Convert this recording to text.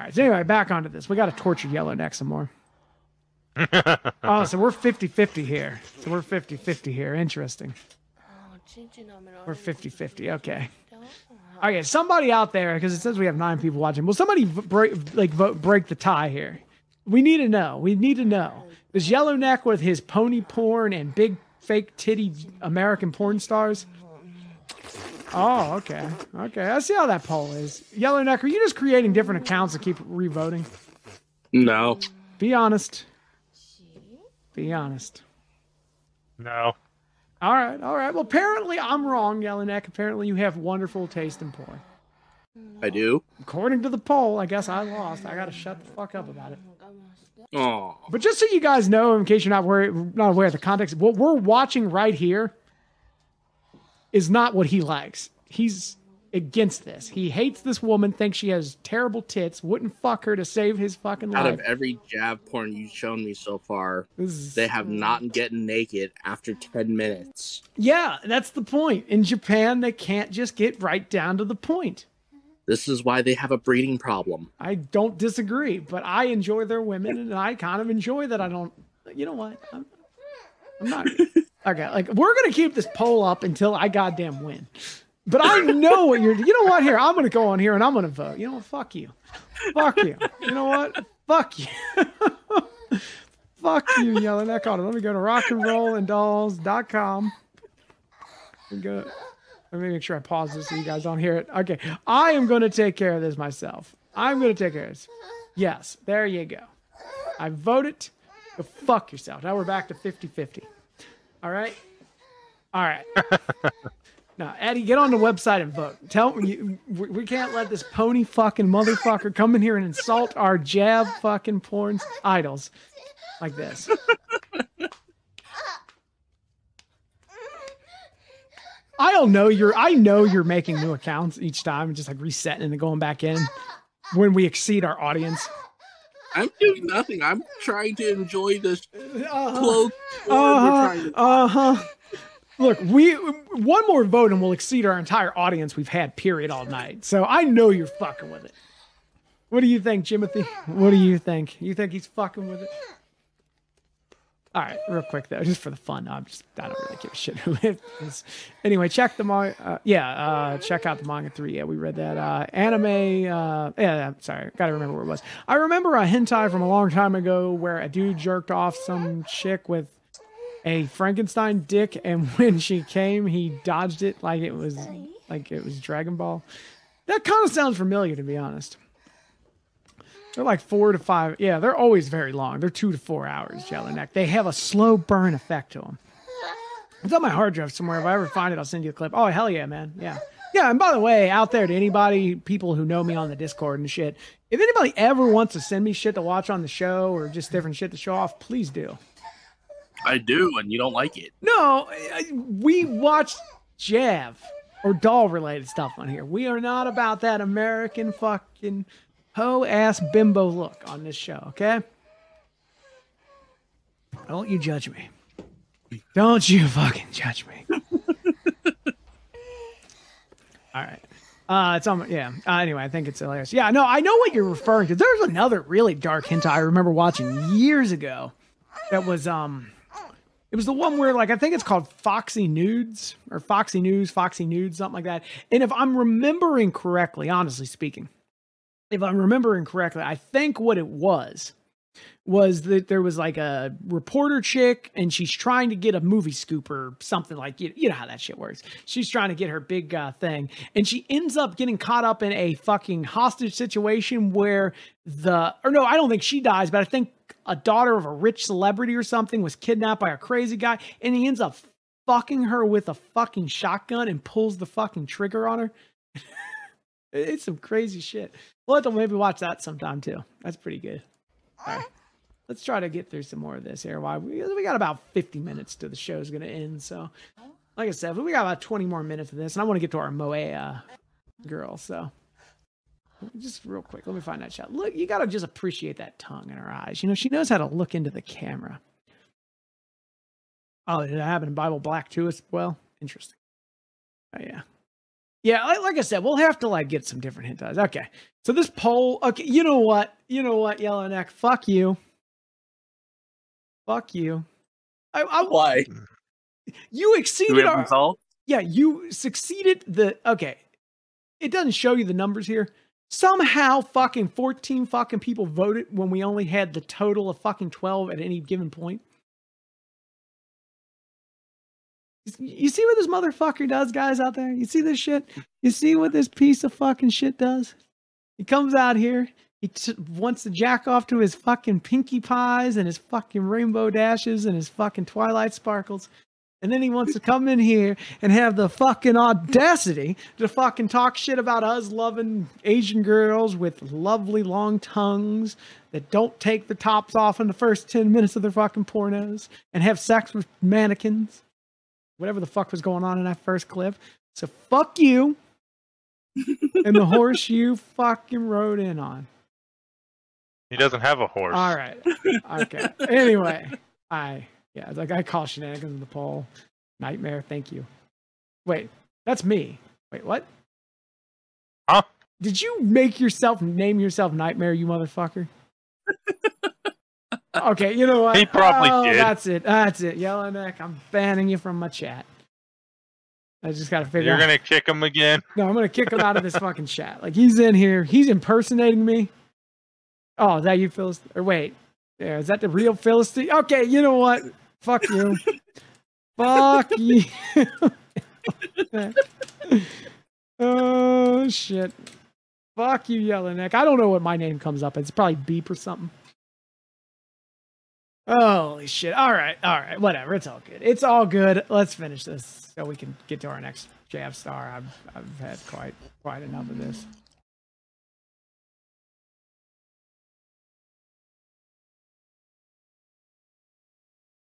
right. So anyway, back onto this. We got to torture Yellowneck some more. Oh, so we're 50-50 here. So we're 50-50 here. Interesting. We're 50-50. Okay. Okay, somebody out there, because it says we have 9 people watching. Will somebody break the tie here? We need to know. We need to know. Is Yellowneck with his pony porn and big fake titty American porn stars? Oh, okay. Okay, I see how that poll is. Yellowneck, are you just creating different accounts to keep revoting? No. Be honest. Be honest. No. All right, all right. Well, apparently I'm wrong, Yellowneck. Apparently you have wonderful taste in porn. I do. According to the poll, I guess I lost. I gotta shut the fuck up about it. Oh. But just so you guys know, in case you're not aware of the context, what we're watching right here is not what he likes. He's against this. He hates this woman, thinks she has terrible tits, wouldn't fuck her to save his fucking life. Out of every jab porn you've shown me so far, they have not gotten naked after 10 minutes. Yeah, that's the point. In Japan, they can't just get right down to the point. This is why they have a breeding problem. I don't disagree, but I enjoy their women, and I kind of enjoy that I don't... You know what? I'm not... Okay, like, we're going to keep this poll up until I goddamn win. But I know what you're... You know what? Here, I'm going to go on here, and I'm going to vote. You know what? Fuck you. Fuck you. You know what? Fuck you. Fuck you, Yellowneck. Hold on, let me go to rockandrollanddolls.com. Let me make sure I pause this so you guys don't hear it. Okay, I am going to take care of this myself. I'm going to take care of this. Yes, there you go. I voted. Go fuck yourself. Now we're back to 50-50. All right? All right. Now, Eddie, get on the website and vote. Tell me, we can't let this pony fucking motherfucker come in here and insult our jab fucking porn idols like this. I know you're making new accounts each time and just like resetting and then going back in when we exceed our audience. I'm doing nothing. I'm trying to enjoy this close. Look, one more vote and we'll exceed our entire audience we've had period all night. So I know you're fucking with it. What do you think, Jimothy? What do you think? You think he's fucking with it? All right, real quick though, just for the fun. I don't really give a shit who it is. Anyway, check the manga. Check out the manga 3. Yeah, we read that. Anime. Sorry, gotta remember where it was. I remember a hentai from a long time ago where a dude jerked off some chick with a Frankenstein dick, and when she came, he dodged it like it was Dragon Ball. That kind of sounds familiar, to be honest. They're like 4 to 5. Yeah, they're always very long. They're 2 to 4 hours, Yellowneck. They have a slow burn effect to them. It's on my hard drive somewhere. If I ever find it, I'll send you a clip. Oh, hell yeah, man. Yeah. Yeah, and by the way, out there to anybody, people who know me on the Discord and shit, if anybody ever wants to send me shit to watch on the show or just different shit to show off, please do. I do, and you don't like it. No, we watch Jav or doll-related stuff on here. We are not about that American fucking... hoe-ass bimbo look on this show, okay? Don't you judge me. Don't you fucking judge me. All right. It's on. Yeah. Anyway, I think it's hilarious. Yeah. No, I know what you're referring to. There's another really dark hentai I remember watching years ago. That was it was the one where like I think it's called Foxy Nudes or Foxy News, Foxy Nudes, something like that. And if I'm remembering correctly, honestly speaking. If I'm remembering correctly, I think what it was that there was like a reporter chick and she's trying to get a movie scoop or something like, you know how that shit works. She's trying to get her big thing and she ends up getting caught up in a fucking hostage situation where I don't think she dies, but I think a daughter of a rich celebrity or something was kidnapped by a crazy guy and he ends up fucking her with a fucking shotgun and pulls the fucking trigger on her. It's some crazy shit. We'll have to maybe watch that sometime too. That's pretty good. All right. Let's try to get through some more of this here. Why we got about 50 minutes to the show's going to end. So, like I said, we got about 20 more minutes of this, and I want to get to our Moe girl. So, just real quick, let me find that shot. Look, you got to just appreciate that tongue in her eyes. You know, she knows how to look into the camera. Oh, did that happen in Bible Black too as well? Interesting. Oh, yeah. Yeah, like I said, we'll have to like get some different hentais. Okay, so this poll. Okay, you know what, Yellowneck, fuck you. Fuck you. Why? You exceeded our. Result? Yeah, you succeeded the. Okay, it doesn't show you the numbers here. Somehow, fucking 14 fucking people voted when we only had the total of fucking 12 at any given point. You see what this motherfucker does, guys out there? You see this shit? You see what this piece of fucking shit does? He comes out here. He wants to jack off to his fucking Pinkie Pies and his fucking Rainbow Dashes and his fucking Twilight Sparkles. And then he wants to come in here and have the fucking audacity to fucking talk shit about us loving Asian girls with lovely long tongues that don't take their tops off in the first 10 minutes of their fucking pornos and have sex with mannequins. Whatever the fuck was going on in that first clip. So fuck you and the horse you fucking rode in on. He doesn't have a horse. All right. Okay. Anyway, I call shenanigans in the poll. Nightmare, thank you. Wait, that's me. Wait, what? Huh? Did you name yourself Nightmare, you motherfucker? Okay, you know what? He probably did. That's it. Yellowneck, I'm banning you from my chat. I just gotta figure You're out. You're gonna kick him again? No, I'm gonna kick him out of this fucking chat. Like, he's in here. He's impersonating me. Oh, is that you, Philistine? Or wait. Yeah, is that the real Philistine? Okay, you know what? Fuck you. Fuck you. Oh, shit. Fuck you, Yellowneck. I don't know what my name comes up. It's probably Beep or something. Holy shit. All right. Whatever. It's all good. It's all good. Let's finish this so we can get to our next Jab Star. I've had quite enough of this.